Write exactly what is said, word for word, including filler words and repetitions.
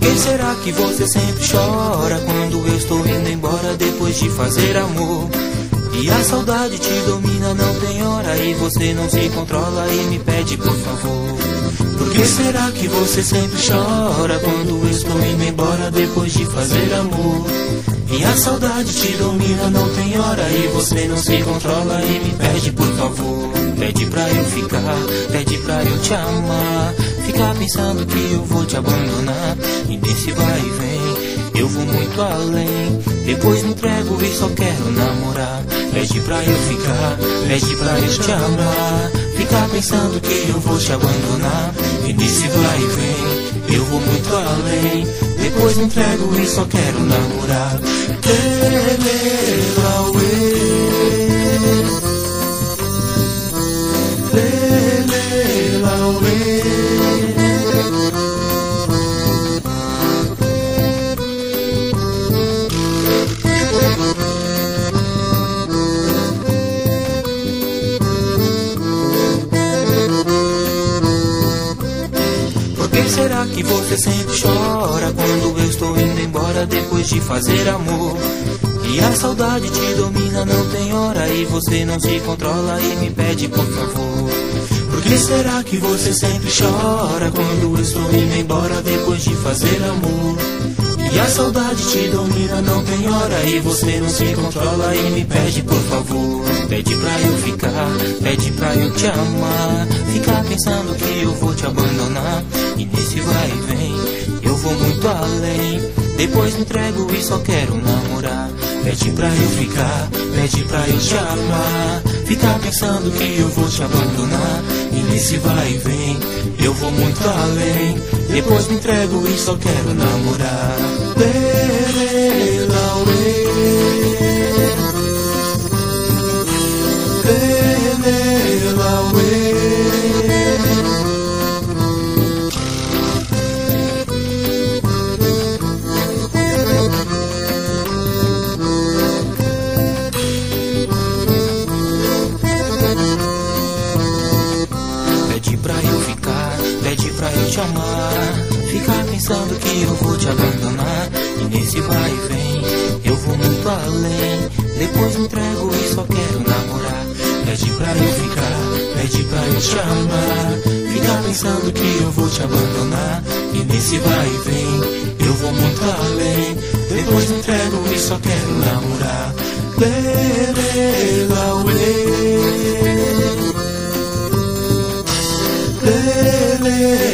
que será que você sempre chora quando eu estou indo embora depois de fazer amor? E a saudade te domina, não tem hora, e você não se controla e me pede por favor. Por que será que você sempre chora quando eu estou indo embora depois de fazer amor? E a saudade te domina, não tem hora, e você não se controla e me pede por favor. Pede pra eu ficar, pede pra eu te amar. Ficar pensando que eu vou te abandonar, e nesse vai e vem eu vou muito além. Depois me entrego e só quero namorar. Pede pra eu ficar, pede pra eu te amar. Ficar pensando que eu vou te abandonar, e nesse vai e vem eu vou muito além. Depois me entrego e só quero namorar. Por que será que você sempre chora quando eu estou indo embora depois de fazer amor? E a saudade te domina, não tem hora, e você não se controla e me pede por favor. Por que será que você sempre chora quando eu estou indo embora depois de fazer amor? E a saudade te domina, não tem hora, e você não se controla e me pede por favor. Pede pra eu ficar, pede pra eu te amar. Ficar pensando que eu vou te abandonar, e nesse vai e vem eu vou muito além. Depois me entrego e só quero namorar. Pede pra eu ficar, pede pra eu te amar. Ficar pensando que eu vou te abandonar, e nesse vai e vem eu vou muito além. Depois me entrego e só quero namorar. Pede pra eu ficar, pede pra eu te amar. Ficar pensando que eu vou te abandonar, e nesse vai e vem eu vou muito além. Depois me entrego e só quero namorar. Pede pra eu ficar, pede pra eu te amar. Ficar pensando que eu vou te abandonar, e nesse vai e vem eu vou muito além. Depois me entrego e só quero namorar. Lele,